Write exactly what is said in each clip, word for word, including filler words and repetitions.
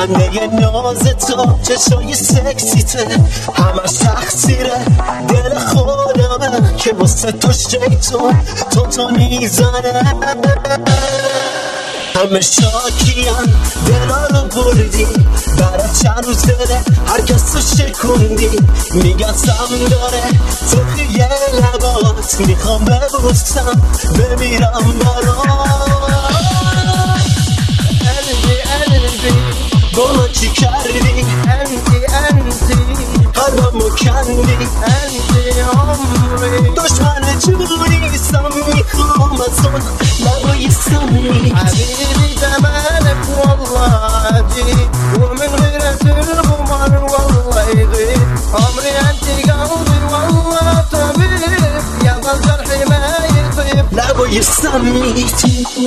خنده ناز تو چشای سکسیته همش تقصیره دل خودمه که واسه تو شیطون تو تو میزنه همه شاکیان دلا رو بردی برای چند روز دله هر کس رو شکوندی میگن سم داره تو خیه لبات میخوام ببوسم بمیرم برات قلبي قلبي با من چی کردی انتي انتي قلبمو کندی انتي عمري دشمن جونیستم میخوام از اون لبای سمی حبيبي جمالك والله عجيب ومن غيرة الغمر والله يغيب عمري انتي قلبي والله طبيب يظل جرحي ما يطيب لبای سمیت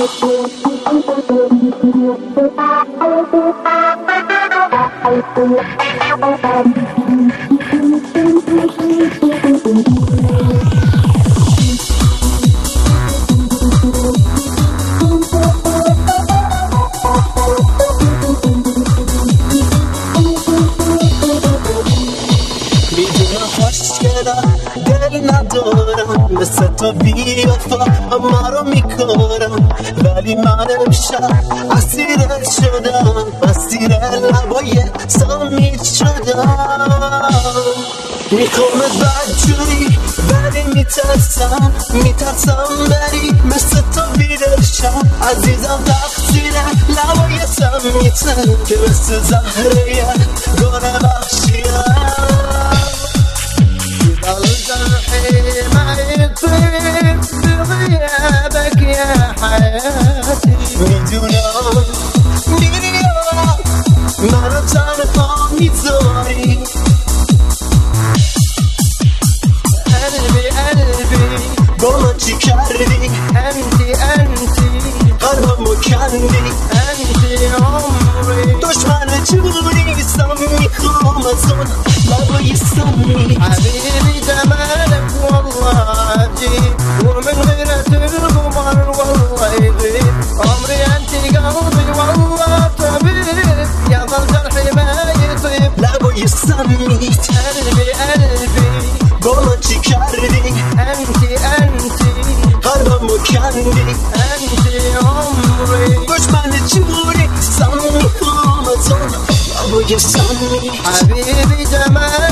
میدونم خوشگلم دل ندارم مثل تو بیوفا اما رو میکنم ولی من امشب اسیرت شدم اسیر لبای سمیت شدم میخوامت بدجوری ولی میترسم میترسم بری مثل تو بیدرشم عزیزم تقصیره لبای سمیته که مثل زهره گونه بخشیم يظل جرحي ما يطيب بغيابك يا حياتي میدونم میدونم منو تنها میذاری قلبي قلبي با من چی کردی انتي انتي قلبمو کندی انتي عمري دشمن جونیستم میخوام از اون لبای سمی حبيبي جمالك والله عجيب ومن غيرة الغمر والله يغيب عمري انتي قلبي والله طبيب يظل جرحي ما يطيب لبای سمیت قلبي قلبي با من چی کردی انتي انتي قلبمو کندی انتي عمري دشمن جونیستم میخوام از اون لبای سمی حبيبي جمالك